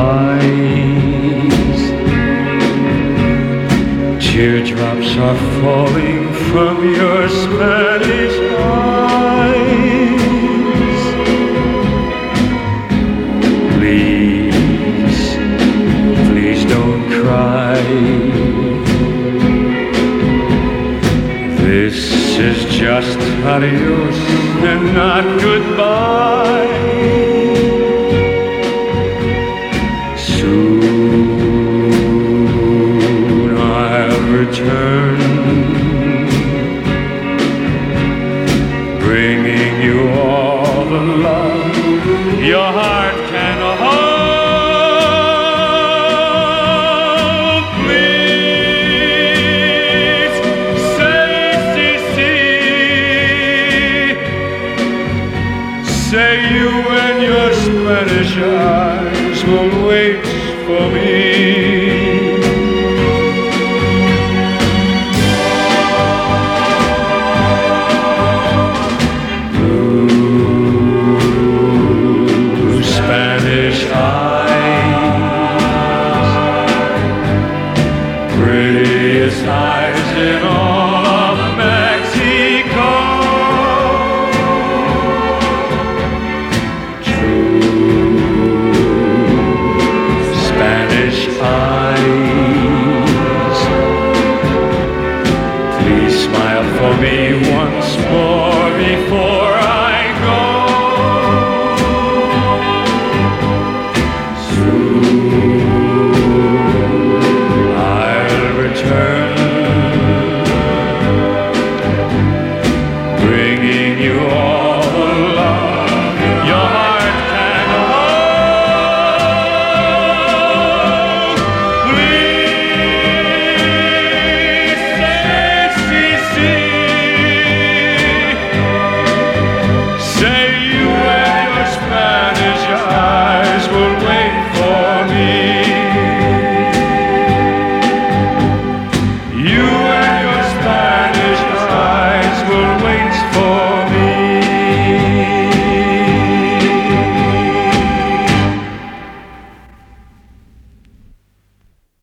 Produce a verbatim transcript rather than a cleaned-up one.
eyes. Teardrops are falling from your Spanish eyes. Please, please don't cry. This is just adios and not goodbye. Soon I'll return, bringing you all the love your heart can hold. Please say, si, si. Say you and your Spanish eyes will wait for me. Blue Spanish eyes, prettiest eyes in all of Mexico. Eyes, please smile for me once more before I go. Soon